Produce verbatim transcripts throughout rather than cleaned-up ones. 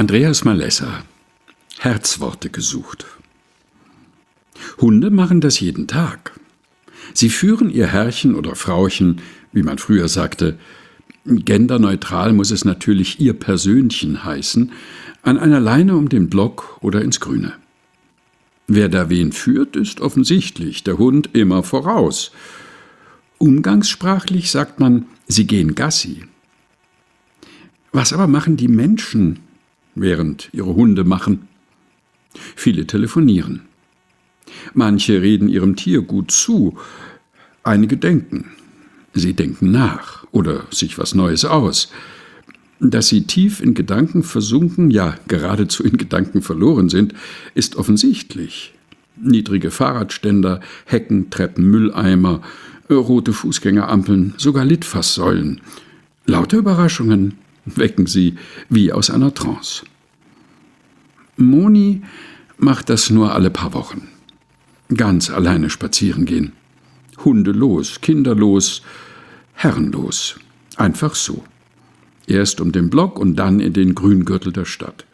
Andreas Malessa. Herzworte gesucht. Hunde machen das jeden Tag. Sie führen ihr Herrchen oder Frauchen, wie man früher sagte, genderneutral muss es natürlich ihr Persönchen heißen, an einer Leine um den Block oder ins Grüne. Wer da wen führt, ist offensichtlich, der Hund immer voraus. Umgangssprachlich sagt man, sie gehen Gassi. Was aber machen die Menschen, während ihre Hunde machen? Viele telefonieren. Manche reden ihrem Tier gut zu, einige denken. Sie denken nach oder sich was Neues aus. Dass sie tief in Gedanken versunken, ja geradezu in Gedanken verloren sind, ist offensichtlich. Niedrige Fahrradständer, Hecken, Treppen, Mülleimer, rote Fußgängerampeln, sogar Litfaßsäulen. Lauter Überraschungen wecken sie wie aus einer Trance. Moni macht das nur alle paar Wochen. Ganz alleine spazieren gehen. Hundelos, kinderlos, herrenlos. Einfach so. Erst um den Block und dann in den Grüngürtel der Stadt.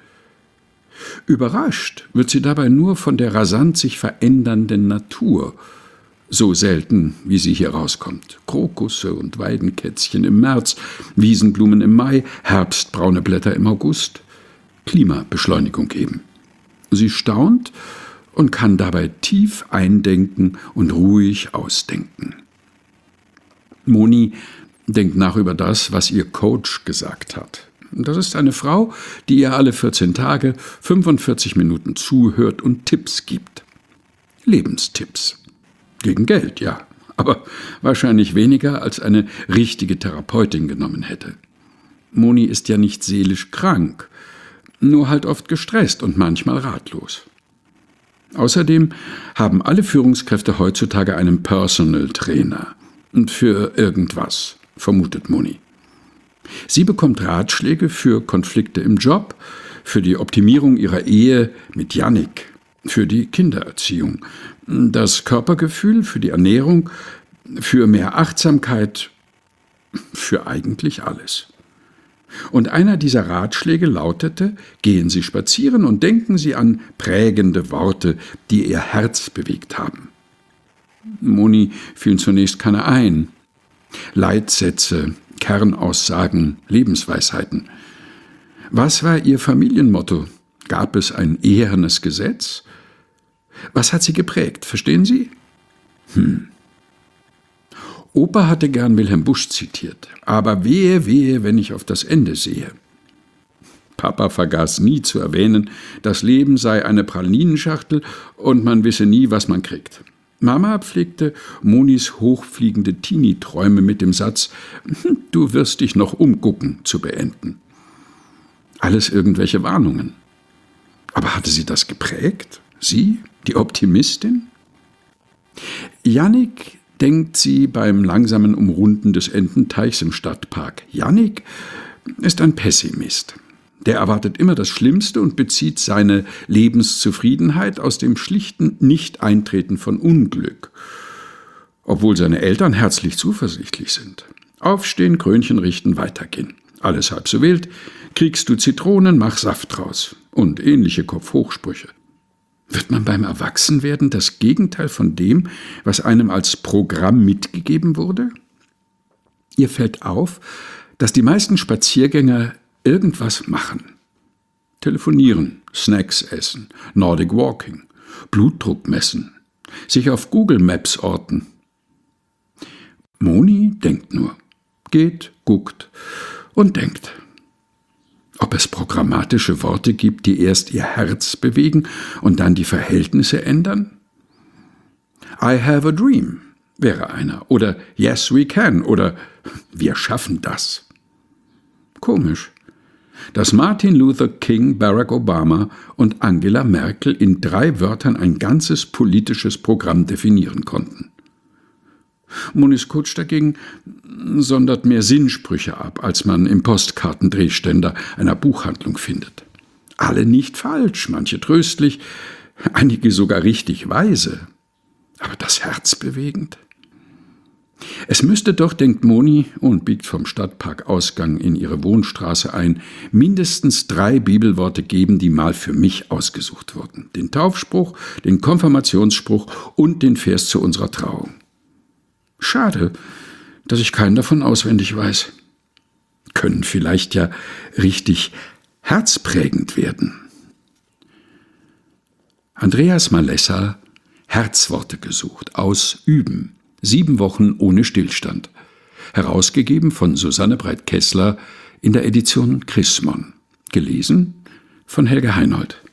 Überrascht wird sie dabei nur von der rasant sich verändernden Natur. So selten, wie sie hier rauskommt. Krokusse und Weidenkätzchen im März, Wiesenblumen im Mai, herbstbraune Blätter im August. Klimabeschleunigung eben. Sie staunt und kann dabei tief eindenken und ruhig ausdenken. Moni denkt nach über das, was ihr Coach gesagt hat. Das ist eine Frau, die ihr alle vierzehn Tage fünfundvierzig Minuten zuhört und Tipps gibt. Lebenstipps. Gegen Geld, ja, aber wahrscheinlich weniger, als eine richtige Therapeutin genommen hätte. Moni ist ja nicht seelisch krank, nur halt oft gestresst und manchmal ratlos. Außerdem haben alle Führungskräfte heutzutage einen Personal Trainer. Und für irgendwas, vermutet Moni. Sie bekommt Ratschläge für Konflikte im Job, für die Optimierung ihrer Ehe mit Jannik, für die Kindererziehung, das Körpergefühl, für die Ernährung, für mehr Achtsamkeit, für eigentlich alles. Und einer dieser Ratschläge lautete: Gehen Sie spazieren und denken Sie an prägende Worte, die Ihr Herz bewegt haben. Moni fielen zunächst keine ein. Leitsätze, Kernaussagen, Lebensweisheiten. Was war ihr Familienmotto? Gab es ein ehernes Gesetz? Was hat sie geprägt, verstehen Sie? Hm. Opa hatte gern Wilhelm Busch zitiert. Aber wehe, wehe, wenn ich auf das Ende sehe. Papa vergaß nie zu erwähnen, das Leben sei eine Pralinenschachtel und man wisse nie, was man kriegt. Mama pflegte Monis hochfliegende Teenie-Träume mit dem Satz, du wirst dich noch umgucken, zu beenden. Alles irgendwelche Warnungen. Aber hatte sie das geprägt? Sie, die Optimistin? Jannik denkt sie beim langsamen Umrunden des Ententeichs im Stadtpark. Jannik ist ein Pessimist. Der erwartet immer das Schlimmste und bezieht seine Lebenszufriedenheit aus dem schlichten Nicht-Eintreten von Unglück, obwohl seine Eltern herzlich zuversichtlich sind. Aufstehen, Krönchen richten, weitergehen. Alles halb so wild. Kriegst du Zitronen, mach Saft draus. Und ähnliche Kopfhochsprüche. Wird man beim Erwachsenwerden das Gegenteil von dem, was einem als Programm mitgegeben wurde? Ihr fällt auf, dass die meisten Spaziergänger irgendwas machen. Telefonieren, Snacks essen, Nordic Walking, Blutdruck messen, sich auf Google Maps orten. Moni denkt nur, geht, guckt und denkt. Ob es programmatische Worte gibt, die erst ihr Herz bewegen und dann die Verhältnisse ändern? I have a dream wäre einer oder Yes we can oder Wir schaffen das. Komisch, dass Martin Luther King, Barack Obama und Angela Merkel in drei Wörtern ein ganzes politisches Programm definieren konnten. Monis Coach dagegen sondert mehr Sinnsprüche ab, als man im Postkartendrehständer einer Buchhandlung findet. Alle nicht falsch, manche tröstlich, einige sogar richtig weise. Aber das Herz bewegend? Es müsste doch, denkt Moni und biegt vom Stadtparkausgang in ihre Wohnstraße ein, mindestens drei Bibelworte geben, die mal für mich ausgesucht wurden. Den Taufspruch, den Konfirmationsspruch und den Vers zu unserer Trauung. Schade, dass ich keinen davon auswendig weiß. Können vielleicht ja richtig herzprägend werden. Andreas Malessa, Herzworte gesucht, aus Üben. Sieben Wochen ohne Stillstand. Herausgegeben von Susanne Breit-Kessler in der Edition Chrismon. Gelesen von Helge Heinold.